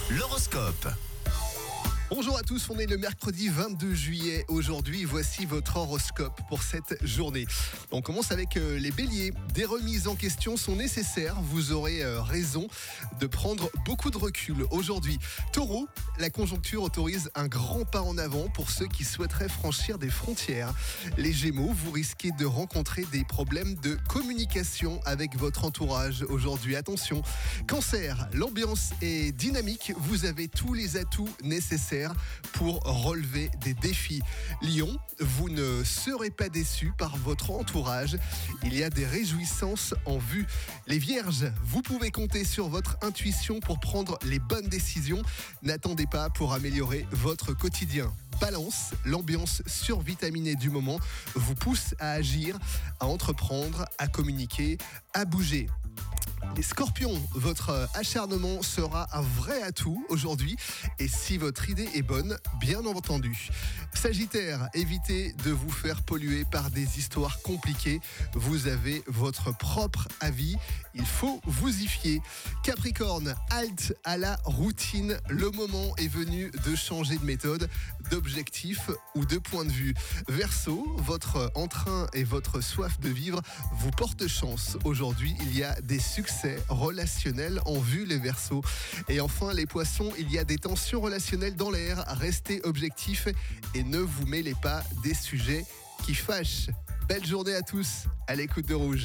L'horoscope. Bonjour à tous, on est le mercredi 22 juillet aujourd'hui. Voici votre horoscope pour cette journée. On commence avec les béliers. Des remises en question sont nécessaires. Vous aurez raison de prendre beaucoup de recul aujourd'hui. Taureau, la conjoncture autorise un grand pas en avant pour ceux qui souhaiteraient franchir des frontières. Les gémeaux, vous risquez de rencontrer des problèmes de communication avec votre entourage aujourd'hui. Attention. Cancer, l'ambiance est dynamique. Vous avez tous les atouts nécessaires pour relever des défis. Lion, vous ne serez pas déçus par votre entourage. Il y a des réjouissances en vue. Les vierges, vous pouvez compter sur votre intuition pour prendre les bonnes décisions. N'attendez pas pour améliorer votre quotidien. Balance, l'ambiance survitaminée du moment vous pousse à agir, à entreprendre, à communiquer, à bouger. Les scorpions, votre acharnement sera un vrai atout aujourd'hui et si votre idée est bonne, bien entendu. Sagittaire, évitez de vous faire polluer par des histoires compliquées. Vous avez votre propre avis, il faut vous y fier. Capricorne, halte à la routine. Le moment est venu de changer de méthode, d'objectif ou de point de vue. Verseau, votre entrain et votre soif de vivre vous portent chance. Aujourd'hui, il y a des succès relationnels en vue, les Verseaux. Et enfin, les Poissons, il y a des tensions relationnelles dans l'air. Restez objectifs et ne vous mêlez pas des sujets qui fâchent. Belle journée à tous, à l'écoute de Rouge.